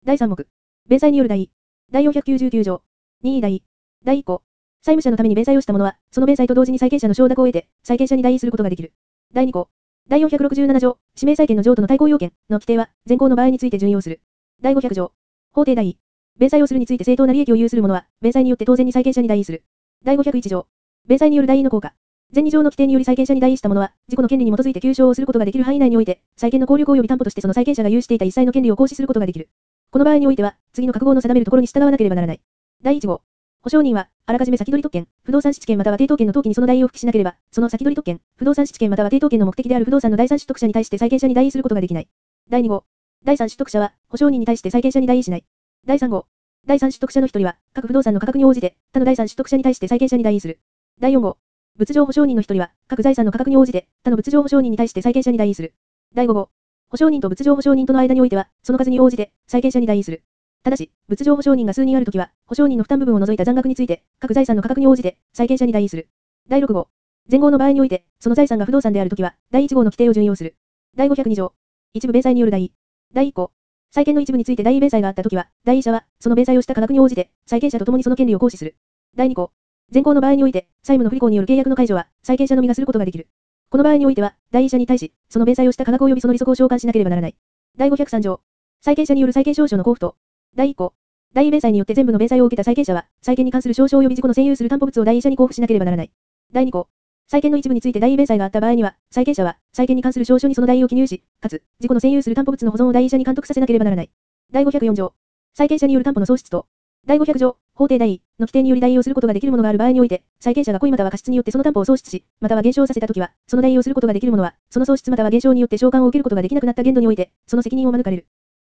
第3目。弁済による代位。第499条。任意代位。第1項。債務者のために弁済をした者は、その弁済と同時に債権者の承諾を得て、債権者に代位することができる。第2項。第467条。指名債権の譲渡の対抗要件の規定は、前項の場合について準用する。第500条。法定代位。弁済をするについて正当な利益を有する者は、弁済によって当然に債権者に代位する。第501条。弁済による代位の効果。前2条の規定により債権者に代位した者は、自己の権利に基づいて求償をすることができる範囲内において、債権の効力及び担保としてその債権者が有していた一切の権利を行使することができる。この場合においては、次の各号の定めるところに従わなければならない。第1号。保証人は、あらかじめ先取り特権、不動産質権または抵当権の登記にその代位を付記しなければ、その先取り特権、不動産質権または抵当権の目的である不動産の第三取得者に対して債権者に代位することができない。第2号。第三取得者は、保証人に対して債権者に代位しない。第3号。第三取得者の一人は、各不動産の価格に応じて、他の第三取得者に対して債権者に代位する。第4号。物情保証人の一人は、各財産の価格に応じて、他の物情保証人に対して債権者に代位する。第5号。保証人と物情保証人との間においては、その数に応じて、債権者に代位する。ただし、物情保証人が数人あるときは、保証人の負担部分を除いた残額について、各財産の価格に応じて、債権者に代位する。第6号。前号の場合において、その財産が不動産であるときは、第1号の規定を準用する。第502条。一部弁済による代位。第1項。債権の一部について代位弁済があったときは、代位者は、その弁済をした価格に応じて、債権者と共にその権利を行使する。第2項。前項の場合において、債務の不履行による契約の解除は、債権者のみがすることができる。この場合においては、代位者に対し、その弁済をした価格及びその利息を償還しなければならない。第503条。債権者による債権証書の交付と、第1項。代位弁済によって全部の弁済を受けた債権者は、債権に関する証書及び自己の占有する担保物を代位者に交付しなければならない。第2項。債権の一部について代位弁済があった場合には、債権者は、債権に関する証書にその代位を記入し、かつ、自己の占有する担保物の保存を代位者に監督させなければならない。第504条。債権者による担保の喪失と、第500条、法定代位の規定により代位をすることができるものがある場合において、債権者が故意または過失によってその担保を喪失し、または減少させたときは、その代位をすることができるものは、その喪失または減少によって償還を受けることができなくなった限度において、その責任を免れる。